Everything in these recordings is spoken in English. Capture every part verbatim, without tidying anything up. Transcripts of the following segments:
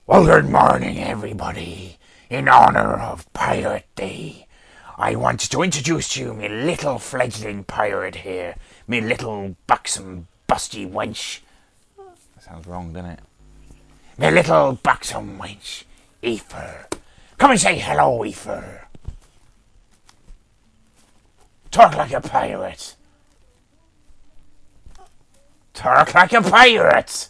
Well, good morning, everybody. In honour of Pirate Day, I want to introduce to you me little fledgling pirate here, me little buxom busty wench. That sounds wrong, doesn't it? Me little buxom wench, Aoife. Come and say hello, Aoife. Talk like a pirate. Talk like a pirate.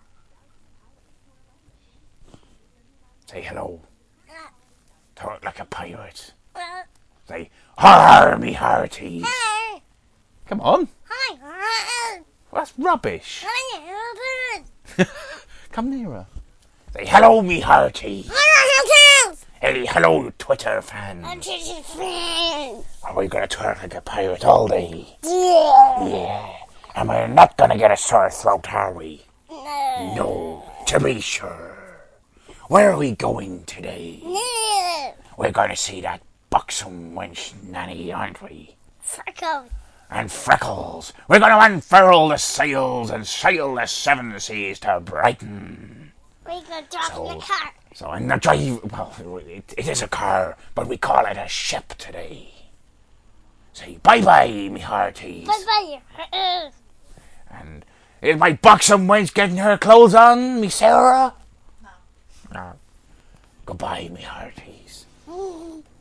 Say hello. Talk like a pirate. Say, har me hearties. Hello. Come on. Hi. That's rubbish. Hello. Come nearer. Say, hello me hearties. Hello. Hey, hello Twitter fans. I'm Twitter fan. Are we going to talk like a pirate all day? Yeah. Yeah. And we're not going to get a sore throat, are we? No. No, to be sure. Where are we going today? No. We're going to see that buxom wench Nanny, aren't we? Freckles. And Freckles. We're going to unfurl the sails and sail the seven seas to Brighton. We're going to drive So- in the car. So in the drive, well, it, it is a car, but we call it a ship today. Say bye-bye, me hearties. Bye bye. And is my buxom wench getting her clothes on, me Sarah? No. No. Goodbye, me hearties. Uh,